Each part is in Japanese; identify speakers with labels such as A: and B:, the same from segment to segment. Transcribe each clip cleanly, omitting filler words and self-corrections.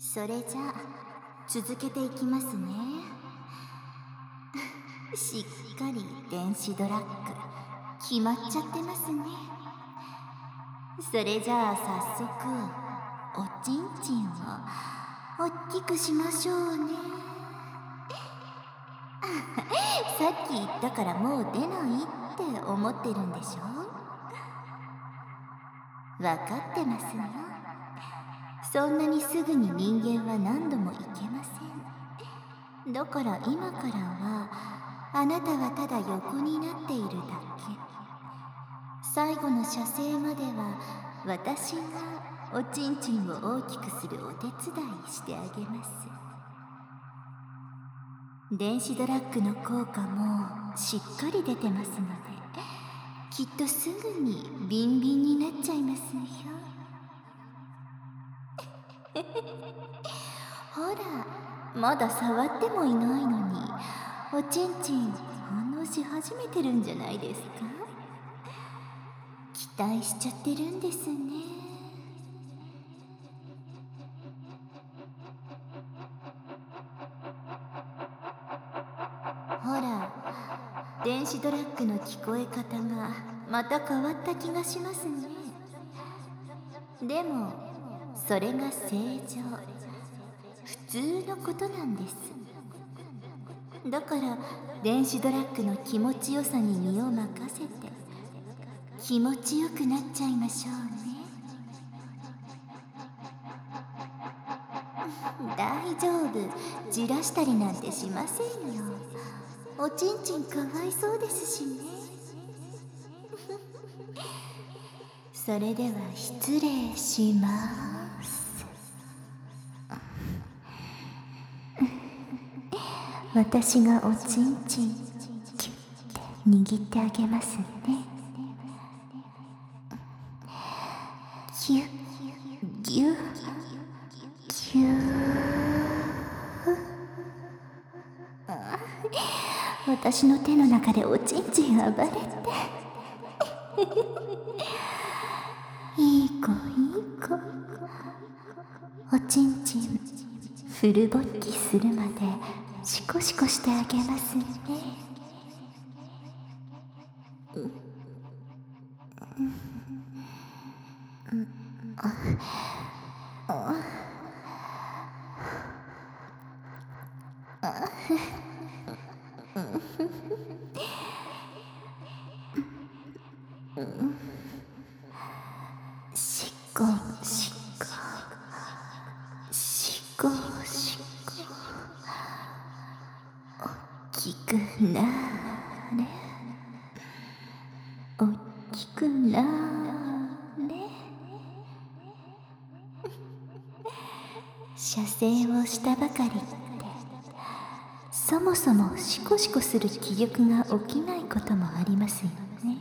A: それじゃあ続けていきますね。しっかり電子ドラッグ決まっちゃってますね。それじゃあ早速おちんちんをおっきくしましょうね。さっき言ったからもう出ないって思ってるんでしょ。わかってますよ。そんなにすぐに人間は何度もいけません。だから今からはあなたはただ横になっているだけ。最後の射精までは私がおちんちんを大きくするお手伝いしてあげます。電子ドラッグの効果もしっかり出てますので、きっとすぐにビンビンになっちゃいますよ。ほら、まだ触ってもいないのにおちんちん反応し始めてるんじゃないですか。期待しちゃってるんですね。ほら、電子ドラッグの聞こえ方がまた変わった気がしますね。でもそれが正常、普通のことなんです。だから電子ドラッグの気持ちよさに身を任せて気持ちよくなっちゃいましょうね。大丈夫、じらしたりなんてしませんよ。おちんちんかわいそうですしね。それでは失礼します。私がおちんちんキュッて握ってあげますね。ギュッギュッギュッ。私の手の中でおちんちん暴れていい子いい子。おちんちんフル勃起するまでシコシコしてあげますね。しこしこしこしこ、おっきくなれ、おっきくなれ。射精をしたばかりってそもそもシコシコする気力が起きないこともありますよね。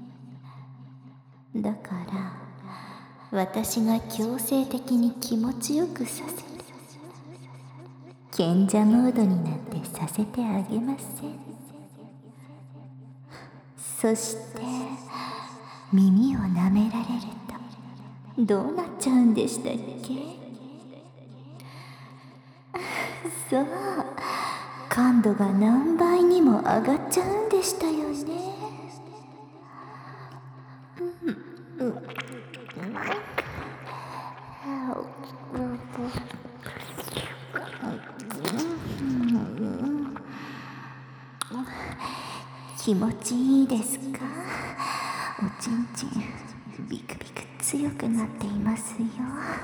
A: だから私が強制的に気持ちよくさせる。賢者モードになってさせてあげません。そして耳を舐められるとどうなっちゃうんでしたっけ。そう、感度が何倍にも上がっちゃうんでしたよね。気持ちいいですか。おちんちんビクビク強くなっていますよ。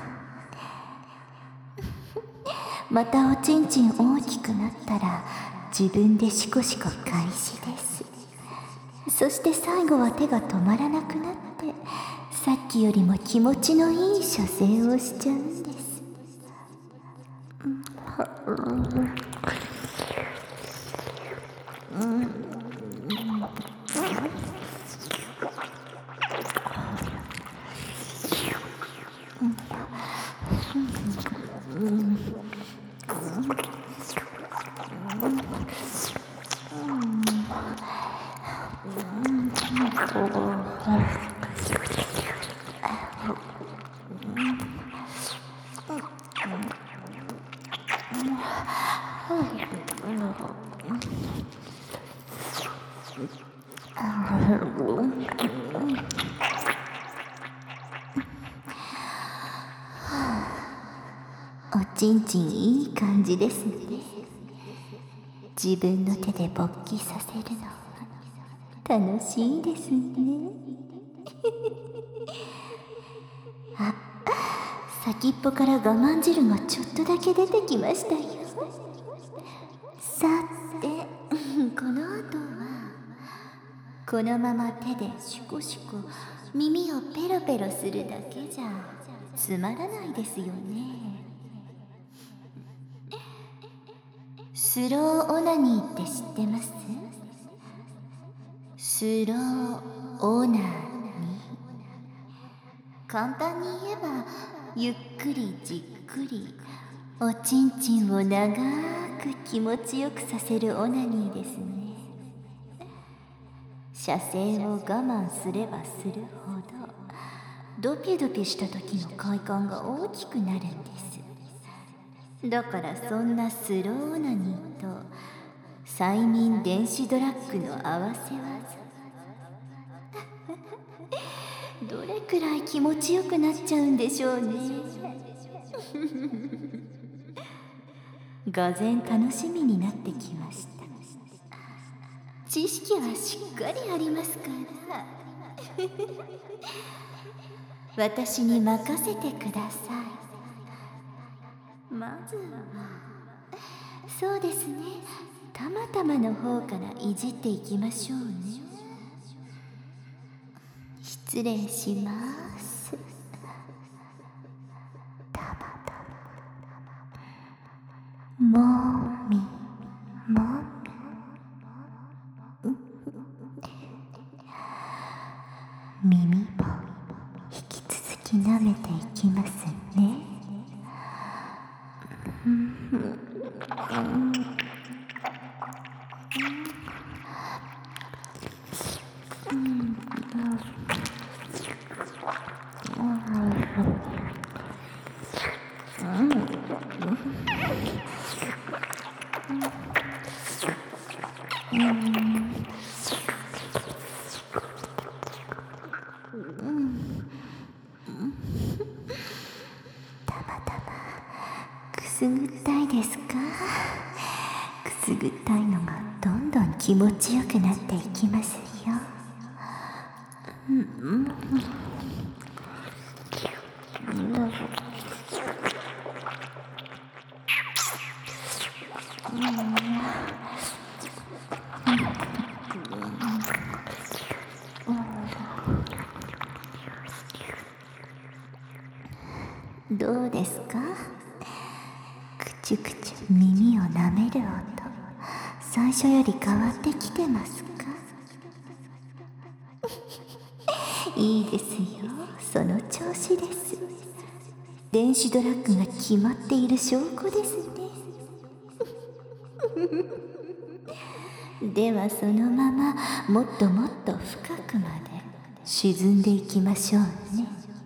A: またおちんちん大きくなったら自分でシコシコ開始です。そして最後は手が止まらなくなってさっきよりも気持ちのいい射精をしちゃうんです。 おちんちんいい感じですね。自分の手で勃起させるの楽しいですね。あ、先っぽから我慢汁がちょっとだけ出てきましたよ。さて、この後はこのまま手でシュコシュコ耳をペロペロするだけじゃつまらないですよね。スローオナニーって知ってます？スローオナニー。簡単に言えばゆっくりじっくりおちんちんを長く気持ちよくさせるオナニーですね。射精を我慢すればするほどドピュドピュした時の快感が大きくなるんです。だからそんなスローオナニーと催眠電子ドラッグの合わせ技どれくらい気持ちよくなっちゃうんでしょうね。がぜん楽しみになってきました。知識はしっかりありますから私に任せてください。まずはそうですね、たまたまの方からいじっていきましょうね。失礼します。たまたまもみもみ耳も引き続き舐めていきますね。たまたまくすぐったいですか？くすぐったいのがどんどん気持ちよくなっていきますよ。どうですか？くちゅくちゅ耳を舐める音、最初より変わってきてますか？いいですよ、その調子です。電子ドラッグが決まっている証拠ですね。ではそのままもっともっと深くまで沈んでいきましょうね。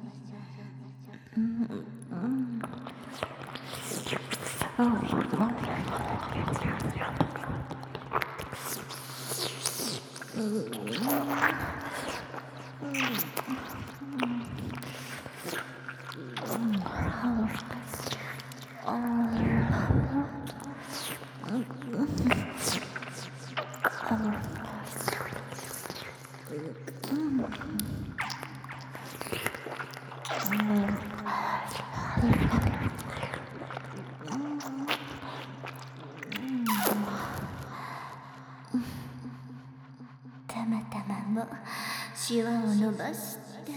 A: たまたまもシワを伸ばして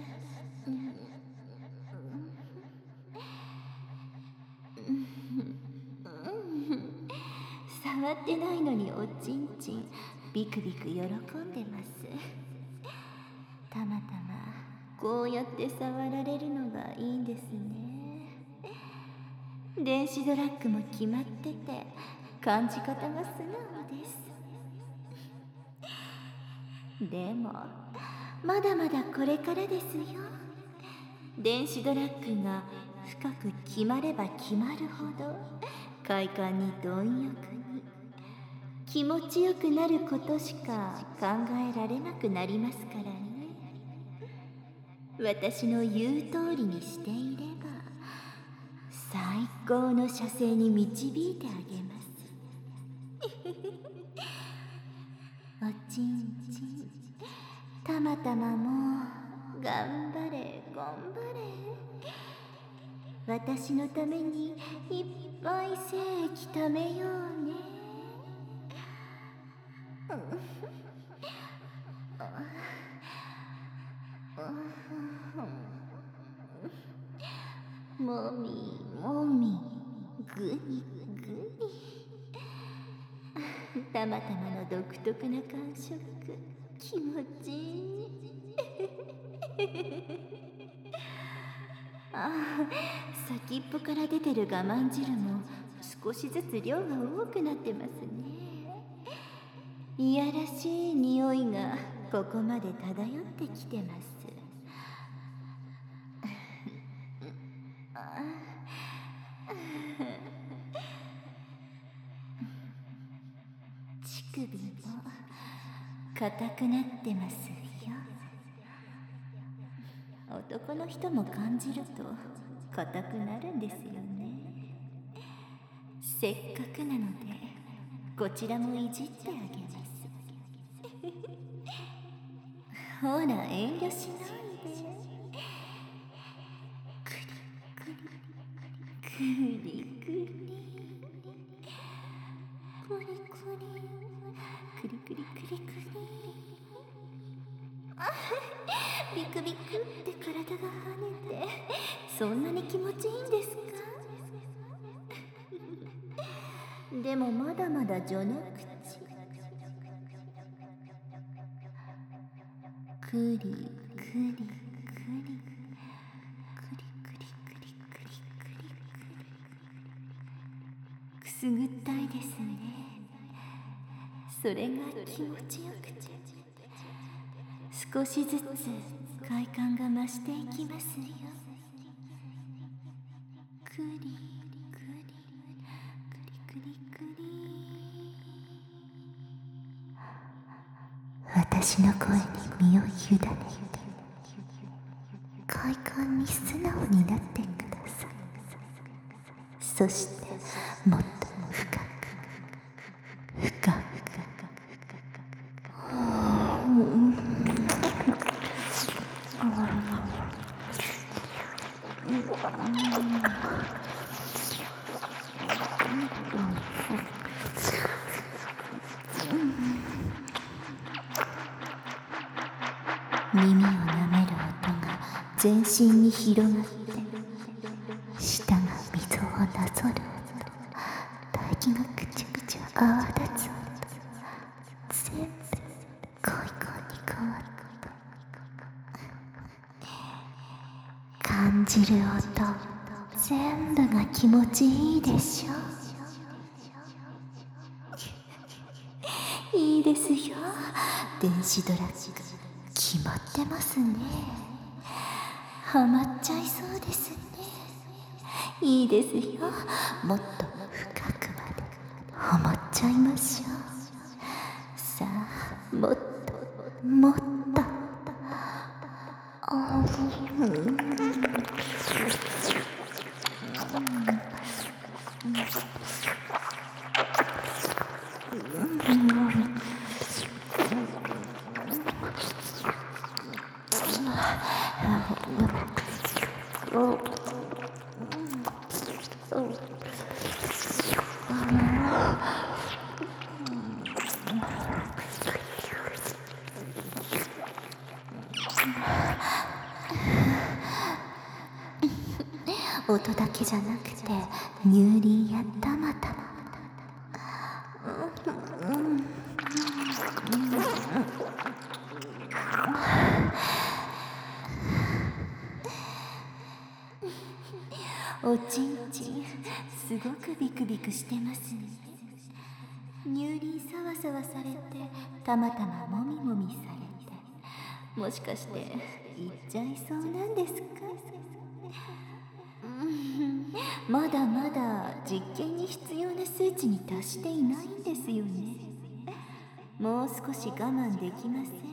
A: 触ってないのにおちんちんビクビク喜んでます。たまたまこうやって触られるのがいいんですね。電子ドラッグも決まってて感じ方が素直です。でもまだまだこれからですよ。電子ドラッグが深く決まれば決まるほど快感に貪欲に気持ちよくなることしか考えられなくなりますからね。私の言う通りにしていれば最高の射精に導いてあげます。おちんちん、たまたまも頑張れ頑張れ。私のためにいっぱい精液ためようね。もみもみ、ぐにぐに。たまたまの独特な感触、気持ちいい。ああ、先っぽから出てる我慢汁も少しずつ量が多くなってますね。いやらしい匂いがここまで漂ってきてます。乳首も硬くなってますよ。男の人も感じると硬くなるんですよね。せっかくなのでこちらもいじってあげます。ほら遠慮しないで。クリクリクリクリクリクリクリクリクリクリ。ビクビクって体が跳ねてそんなに気持ちいいんですか？でもまだまだ序の口。クリクリクリクリクリクリクリクリくすぐったいですね。それが気持ちよくて少しずつ快感が増していきますよ。クリクリクリクリクリ。私の声に身を委ねて快感に素直になってください。そしてもっと深く深く耳を舐める音が全身に広がって舌が溝をなぞる。唾液がくちゃくちゃ泡立つ。全部恋恋に変わった。感じる音全部が気持ちいいでしょ。いいですよ。電子ドラッグ決まってますね。ハマっちゃいそうですね。いいですよ。もっと深くまでハマっちゃいましょう。さあもっともっと音だけじゃなくて乳輪やたまたまおちんちんすごくビクビクしてますね。乳輪さわさわされてたまたまもみもみされてもしかしていっちゃいそうなんですか？まだまだ実験に必要な数値に達していないんですよね。 もう少し我慢できません？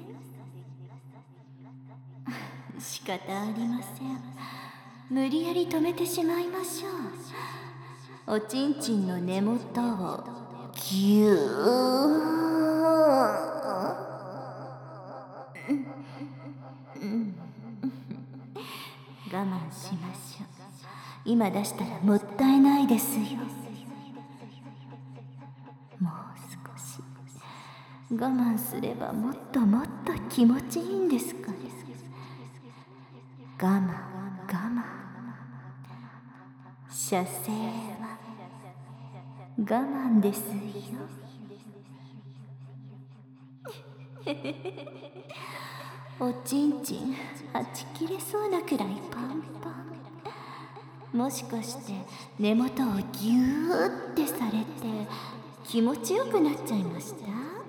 A: 仕方ありません。無理やり止めてしまいましょう。おちんちんの根元をぎゅ我慢しましょう。今出したらもったいないですよ。もう少し我慢すればもっともっと気持ちいいんですから。我慢我慢。射精は我慢ですよ。おちんちんはち切れそうなくらいパンパン。もしかして根元をギューってされて気持ちよくなっちゃいました？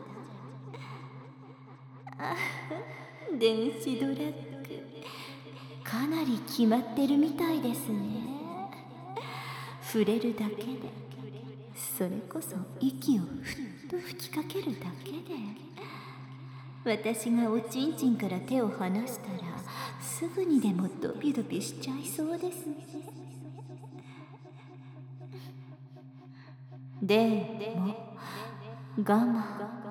A: 電子ドラッグかなり決まってるみたいですね。触れるだけで、それこそ息をふっと吹きかけるだけで、私がおちんちんから手を離したらすぐにでもドビドビしちゃいそうですね。でも我慢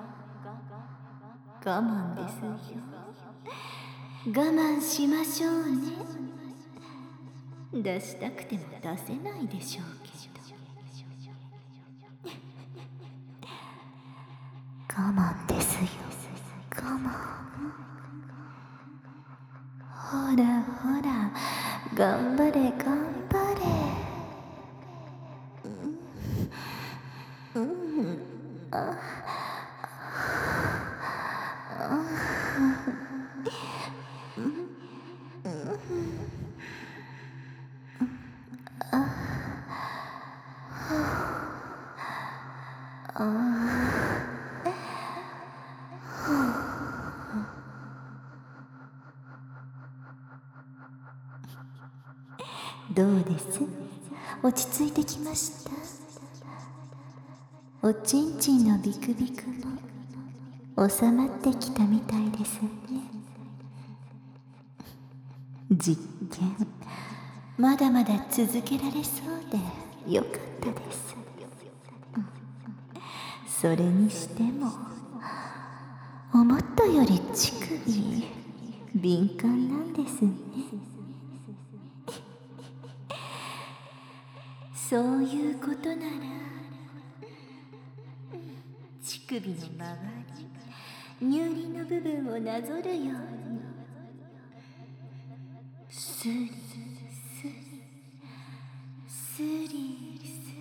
A: ですよ。我慢しましょうね。出したくても出せないでしょうけど。我慢ですよ。我慢。ほらほら、頑張れ頑張れ。どうです？落ち着いてきました？おちんちんのビクビクも収まってきたみたいですね。実験まだまだ続けられそうでよかったです。それにしても思ったより乳首敏感なんですね。そういうことなら乳首の周り、乳輪の部分をなぞるようにスリスリスリス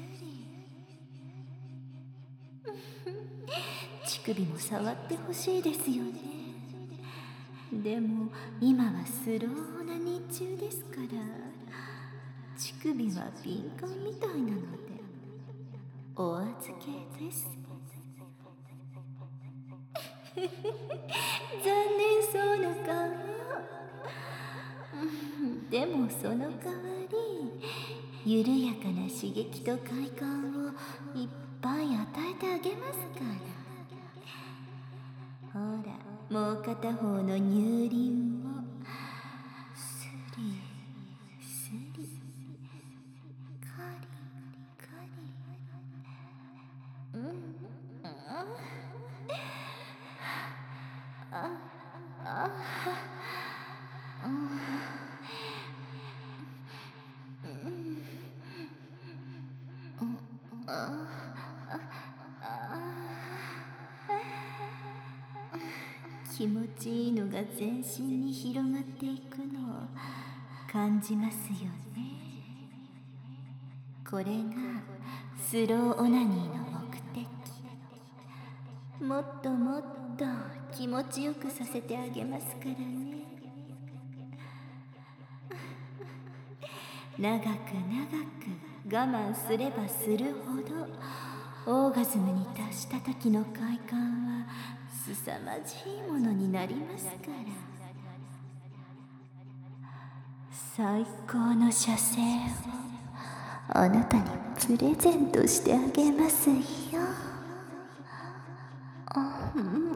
A: リ乳首も触ってほしいですよね。でも今はスローな日中ですから乳首は敏感みたいなのでお預けです。残念そうな顔。でもその代わり緩やかな刺激と快感をいっぱい与えてあげますから。ほらもう片方の乳輪もスリスリカリカリ。気持ちいいのが全身に広がっていくのを感じますよね。これがスローオナニーの目的。もっともっと気持ちよくさせてあげますからね。長く長く我慢すればするほどオーガズムに達した時の快感は凄まじいものになりますから。最高の射精をあなたにプレゼントしてあげますよ。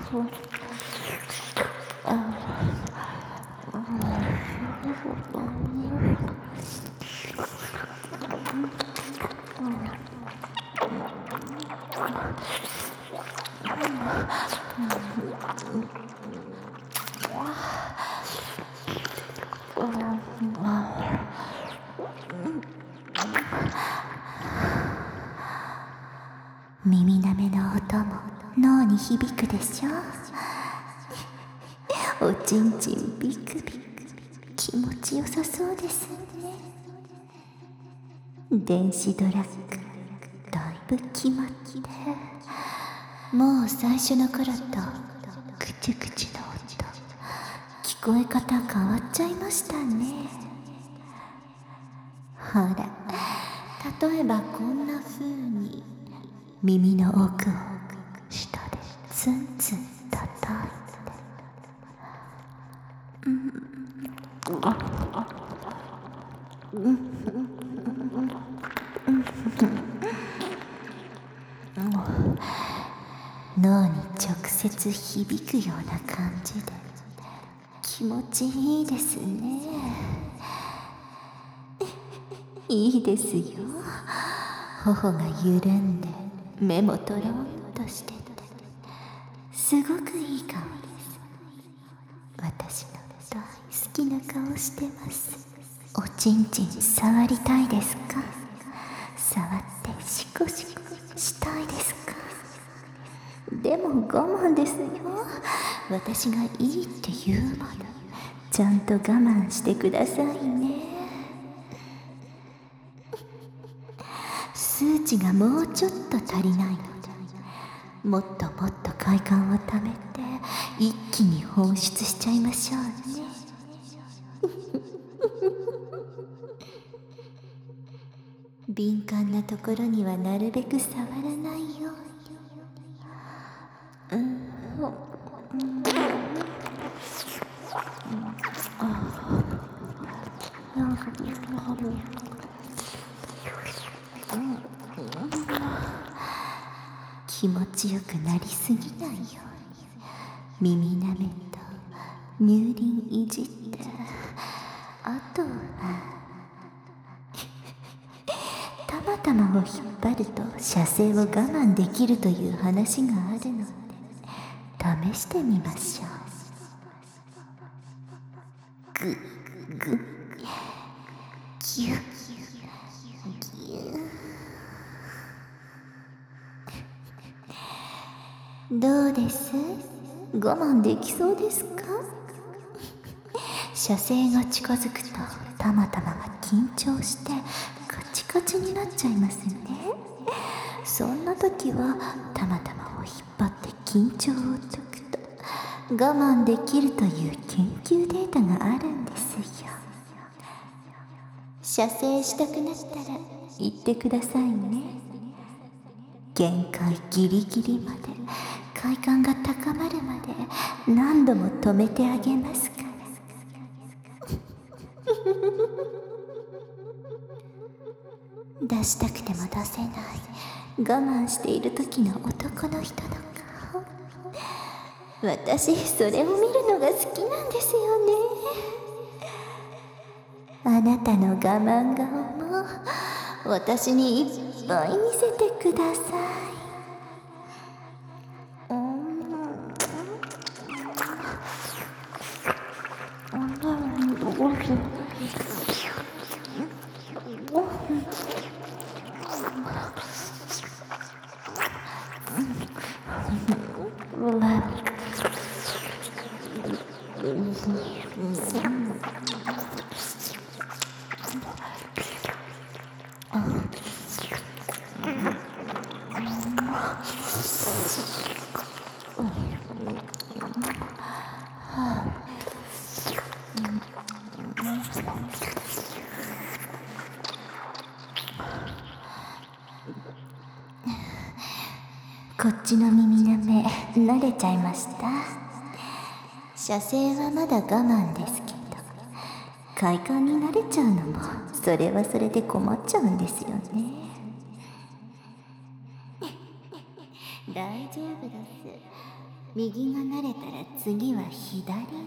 A: 耳なめの音も脳に響くでしょ。おちんちんビクビク、気持ちよさそうですね。電子ドラッグだいぶ決まって、もう最初の頃とクチュクチュの音、聞こえ方変わっちゃいましたね。ほら、例えばこんな風に耳の奥を舌でツンツン叩いて、脳に直接響くような感じで気持ちいいですね。いいですよ。頬が緩んで目もとろんとしてて、すごくいい顔です。私の大好きな顔してます。おちんちん触りたいですか？触ってシコシコしたいですか？でも我慢ですよ。私がいいって言うまでちゃんと我慢してくださいね。数値がもうちょっと足りないので、もっともっと快感をためて一気に放出しちゃいましょうね。敏感なところにはなるべく触らないように。気持ちよくなりすぎないように耳なめと乳輪いじって、あとはたまたまを引っ張ると射精を我慢できるという話があるので試してみましょう。グッグッギュッギュッ。どうです？我慢できそうですか？射精が近づくとたまたまが緊張してカチカチになっちゃいますね。そんな時はたまたまを引っ張って緊張を解くと我慢できるという研究データがあるんですよ。射精したくなったら言ってくださいね。限界ギリギリまで快感が高まるまで何度も止めてあげますから。出したくても出せない我慢している時の男の人の顔、私それを見るのが好きなんですよね。あなたの我慢顔も私にいっぱい見せてください。こっちの耳なめ慣れちゃいました。射精はまだ我慢ですけど、快感に慣れちゃうのもそれはそれで困っちゃうんですよね。大丈夫です。 右が慣れたら次は左を。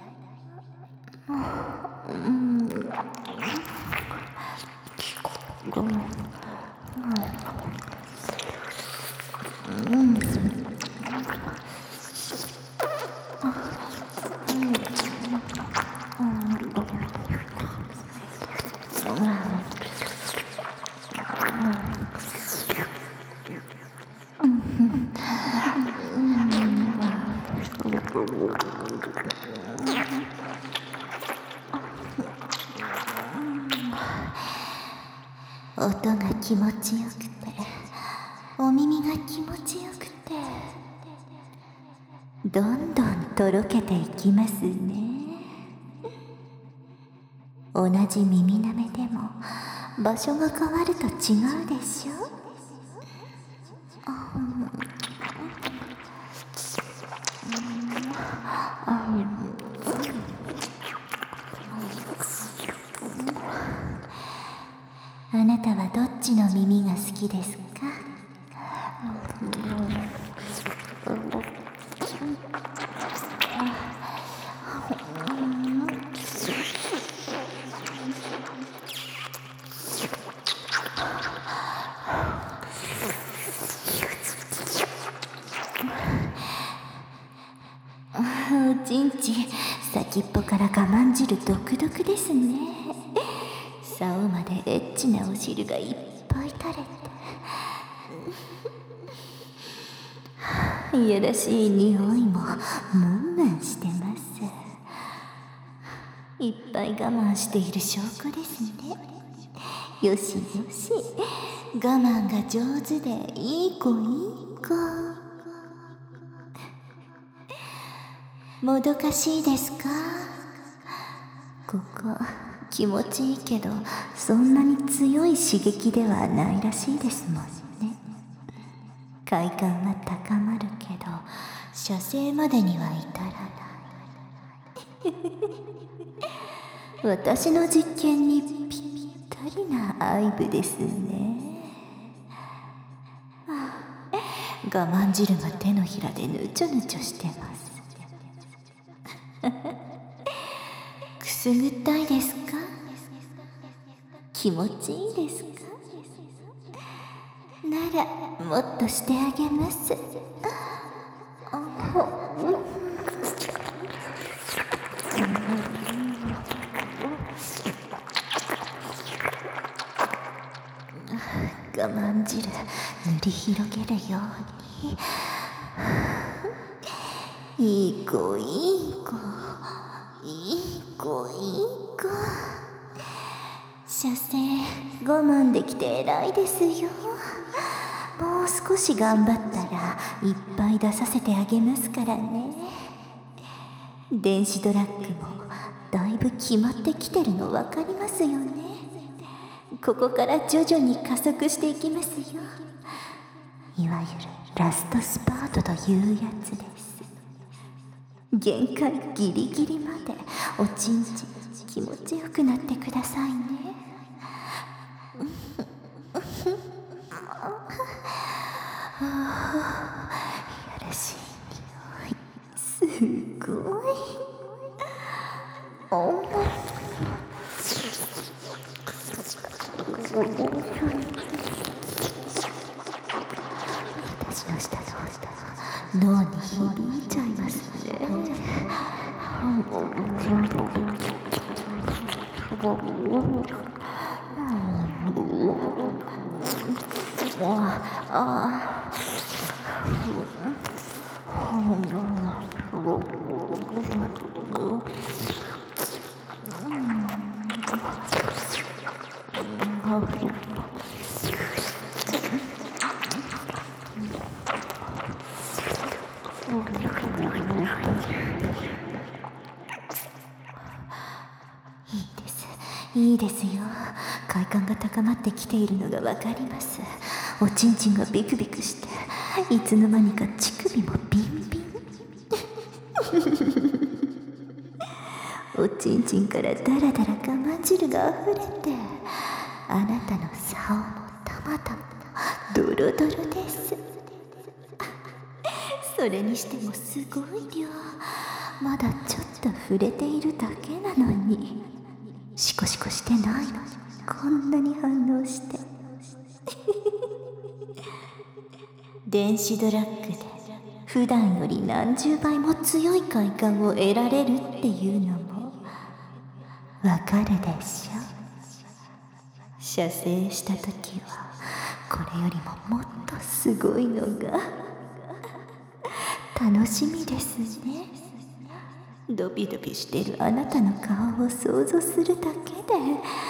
A: 音が気持ちよくて、お耳が気持ちよくて、どんどんとろけていきますね。同じ耳なめでも場所が変わると違うでしょ。あなたはどっちの耳が好きですか？おちんちん、先っぽから我慢汁独特ですね。竿までエッチなお汁がいっぱい垂れて、いやらしい匂いもムンムンしてます。いっぱい我慢している証拠ですね。よしよし、我慢が上手でいい子いい子。もどかしいですか？ここ気持ちいいけど、そんなに強い刺激ではないらしいですもんね。快感は高まるけど、射精までには至らない私の実験にぴったりな愛撫ですね。我慢汁が手のひらでぬちょぬちょしてます。くすぐったいですか？気持ちいいですか？ならもっとしてあげます。我慢汁塗り広げるように。いい子いい子いい子いい子。射精我慢できて偉いですよ。もう少し頑張ったらいっぱい出させてあげますからね。電子ドラッグもだいぶ決まってきてるの分かりますよね。ここから徐々に加速していきますよ。いわゆるラストスパートというやつです。限界ギリギリまでおちんちん気持ちよくなってくださいね。いやらしい匂い、すごい。私の舌が脳に響いちゃいますね。いいですよ。快感が高まってきているのがわかります。おちんちんがビクビクして、いつの間にか乳首もビンビン。おちんちんからダラダラ我慢汁があふれて、あなたの竿もたまたまドロドロです。 それにしてもすごい量。まだちょっと触れているだけなのに、シコシコしてないのにこんなに反応して電子ドラッグで普段より何十倍も強い快感を得られるっていうのもわかるでしょ。射精した時はこれよりももっとすごいのが楽しみですね。ドビドビしてるあなたの顔を想像するだけで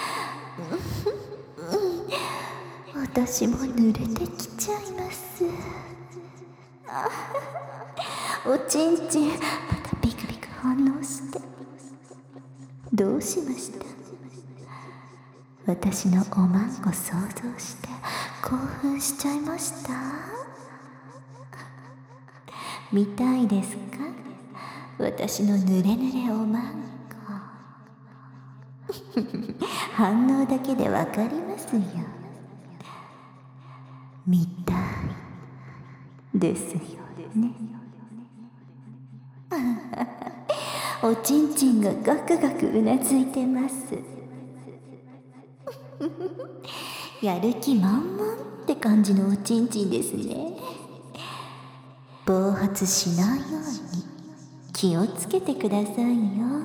A: 私も濡れてきちゃいます。おちんちんまたビクビク反応して。どうしました？私のおまんこ想像して興奮しちゃいました？見たいですか？私の濡れ濡れおまんこ反応だけでわかりますよ。見たいですよね。おちんちんがガクガクうなずいてますやる気満々って感じのおちんちんですね。暴発しないように気をつけてくださいよ。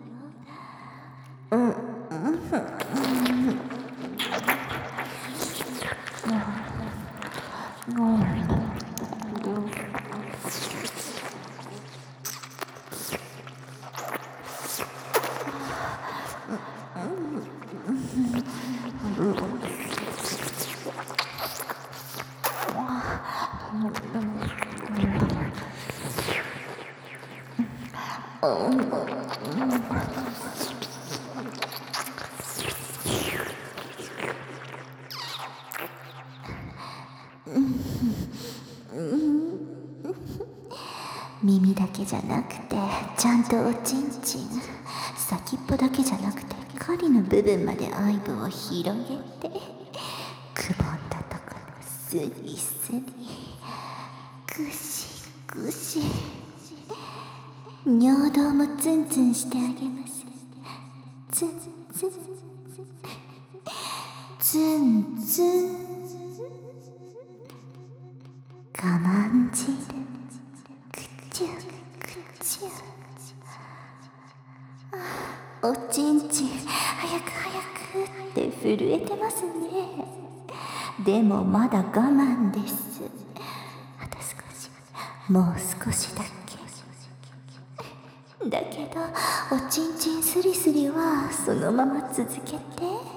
A: 耳だけじゃなくてちゃんとおちんちん、先っぽだけじゃなくて狩りの部分まで愛撫を広げて、くぼんだところスリスリぐしぐし、尿道もツンツンしてあげます。ツンツンツンツン我慢汁くちゅくちゅ。おちんちん早く早くって震えてますね。でもまだ我慢です。あと少し、もう少しだけ。だけどおちんちんスリスリはそのまま続けて。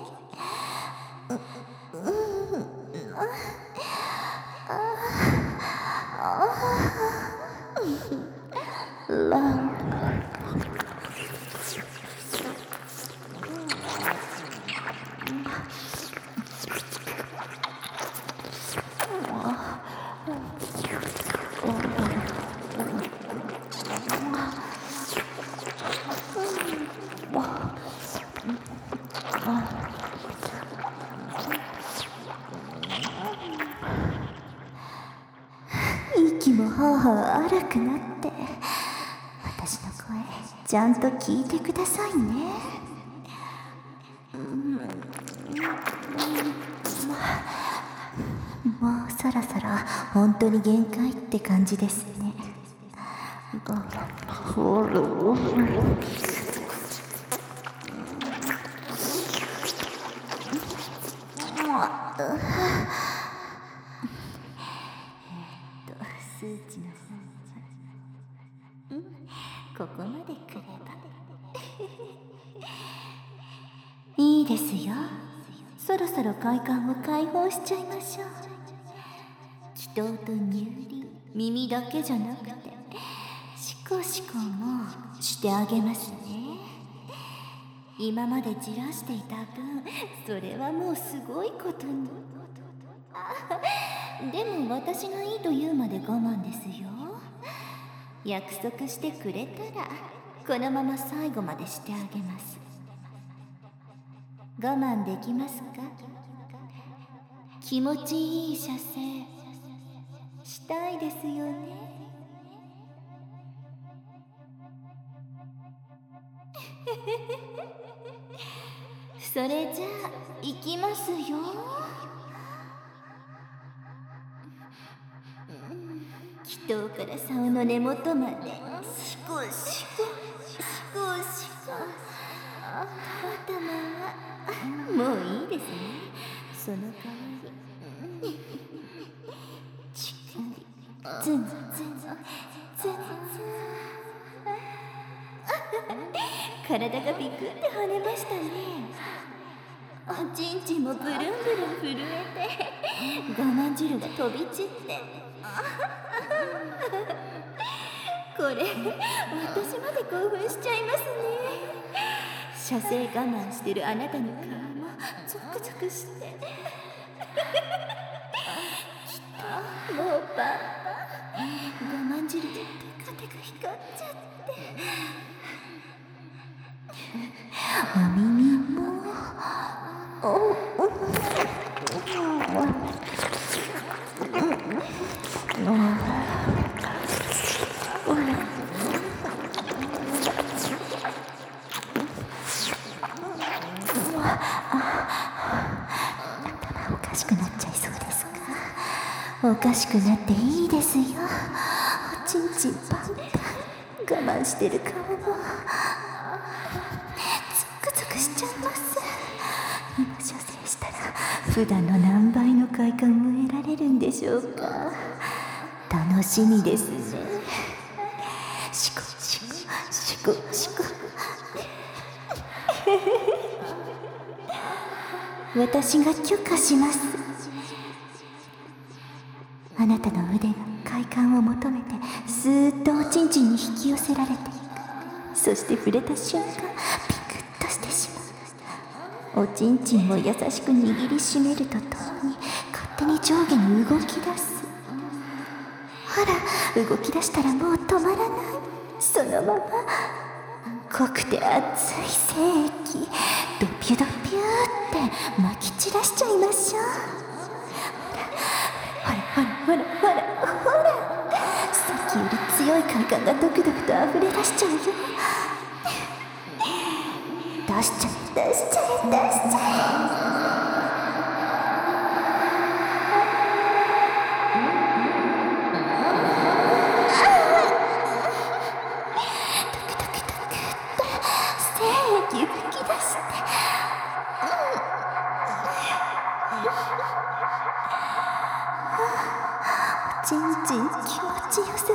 A: 息もはあはあ荒くなって、私の声ちゃんと聞いてくださいね。もうそろそろ本当に限界って感じですね。数値のここまでくればいいですよ。そろそろ快感を解放しちゃいましょう。気筒と乳輪、耳だけじゃなくてシコシコもしてあげますね。今までじらしていた分、それはもうすごいことに。でも私がいいと言うまで我慢ですよ。約束してくれたらこのまま最後までしてあげます。我慢できますか？気持ちいい射精したいですよね。 それじゃあ行きますよ。祈祷から竿の根元までシコシコシコシコ。頭はもういいですね。その代わりしっかりズンズンズンズンズン。体がビクって跳ねましたね。おちんちんもブルンブルン震えて我慢汁が飛び散って、これ私まで興奮しちゃいますね。射精我慢してるあなたの顔もゾクゾクして、きっともうパンパン我慢汁でテカテカ光っちゃって、お耳もおかしくなっちゃいそうですか。おかしくなっていいですよ。おちんちんパンパン我慢してる顔もゾクゾクしちゃいます。今射精したら普段の何倍の快感を得られるんでしょうか。楽しみですね。シコシコシコシコ。私が許可します。あなたの腕が快感を求めてスーッとおちんちんに引き寄せられていく。そして触れた瞬間ピクッとしてしまう。おちんちんを優しく握りしめるとともに勝手に上下に動き出す。ほら、動き出したらもう止まらない。そのまま濃くて熱い精液ドピュドピュってまき散らしちゃいましょう。ほらほらほらほらほら、さっきより強い快感がドクドクと溢れ出しちゃうよ。出しちゃえ出しちゃえ出しちゃえ。息吹き出して、おちんちん気持ちよさそう。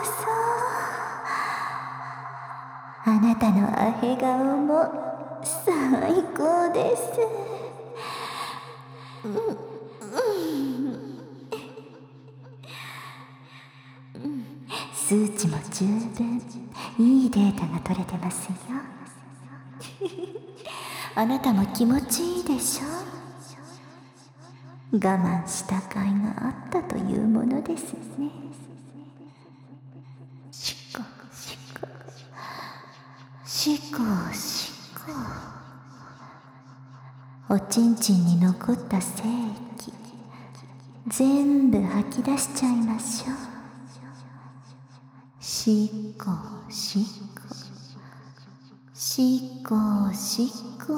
A: あなたのアヘ顔も最高です。数値も十分いいデータが取れてますよ。あなたも気持ちいいでしょ。我慢した甲斐があったというものですね。シコシコシコシコ。おちんちんに残った精液全部吐き出しちゃいましょう。シコシコシコシコ。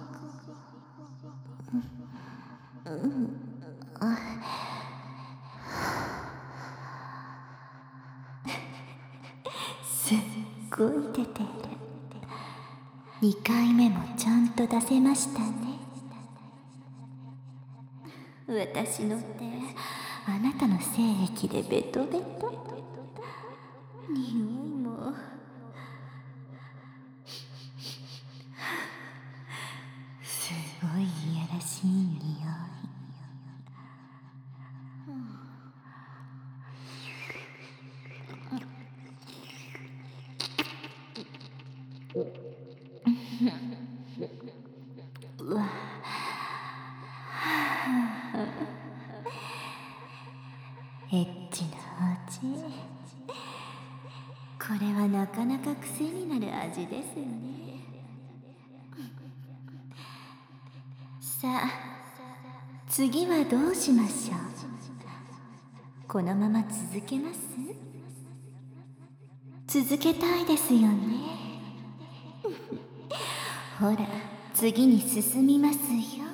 A: すっごい出てる。2回目もちゃんと出せましたね。私の手あなたの精液でベトベト。匂いもすごいいやらしい匂い。うわ、エッチな味。これはなかなか癖になる味ですね。さあ、次はどうしましょう。このまま続けます？続けたいですよね。 ほら次に進みますよ。